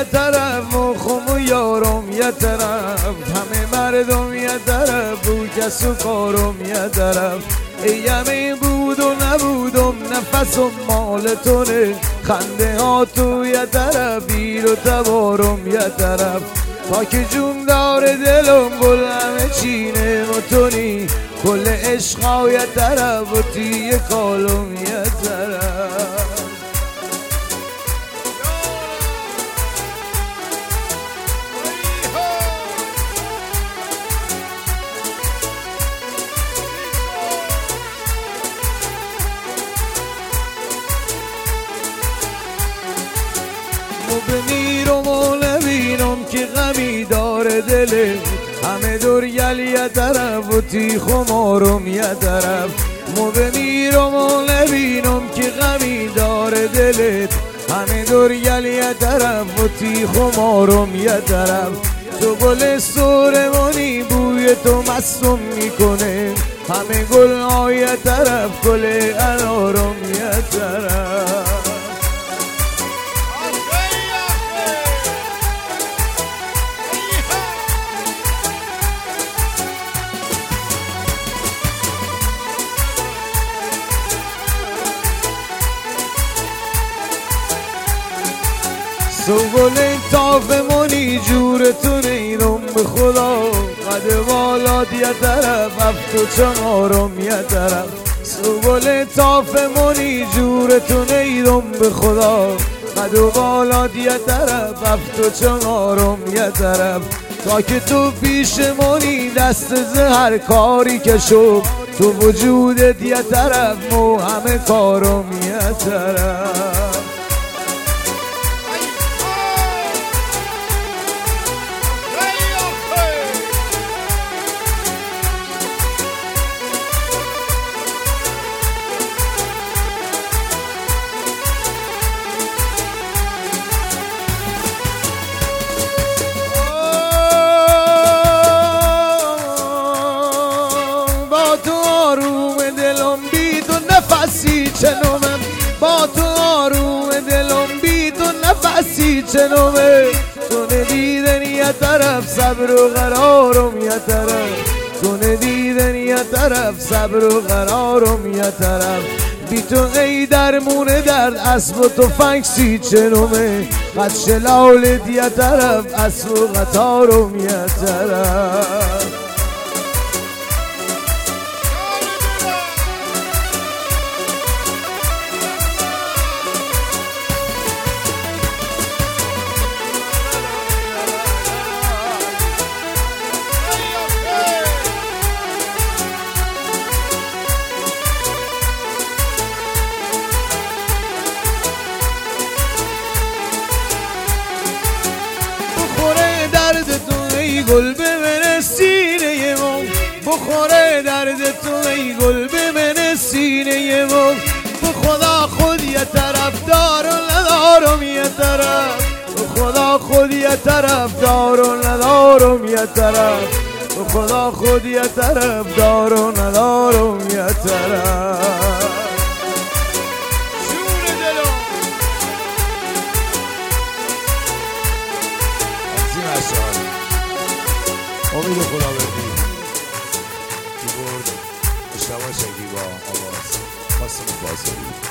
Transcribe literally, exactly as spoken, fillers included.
طرف، مخم و یارم یه طرف، همه مردم یه طرف، بو کس و کارم یه طرف. ایمی بود و نبودم، نفسم مال تونه، خنده ها تو یه طرف، بیر و تبارم یه طرف. تا که جون داره دلم گل همه چینه متونی، کل عشقا یه طرف و تیه کالم یه طرف. بمیرم و نبینم که غمی داره دل، همه دور گل یه طرف و تی خمارم یه طرف. مو بمیرم و نبینم که غمی داره دلت، همه دور گل یه طرف و تی خمارم یه طرف. تو گل سورمانی بوی تو مستم میکنه، همه گل های یه طرف، گل انارم یه طرف. تو گل تافمونی جورتون ایرم به خدا، قد بالات یه طرف، هفت و چهارم یه طرف. تو گل تافمونی جورتون ایرم به خدا، قد و بالات یه طرف، هفت و چهارم یه طرف. تا که تو پیشمونی دست زهر کاری که شد، تو وجودت یه طرف، مو همه کارم یه طرف. نفسی چنومم با تو آروم دلم، بی تو نفسی چنومه. تو ندیدن یه طرف، صبر و قرارم یه طرف، تو ندیدن یه طرف، صبر و قرارم یه طرف. بی تو ای درمون درد، اسب و تفنگ چنومه، قد شلالت یه طرف، اسب و قطارم یه طرف. گل بمنه سینه من، بخوره درد تو ای گل بمنه سینه من. به خدا خود یه طرف دار و ندارم یه طرف، به خدا خود یه طرف دار و ندارم یه طرف، به خدا خود یه طرف دار و ندارم یه طرف. امید خدا بردی تو برد اشتباه شگی با آواز قاسم بازاری.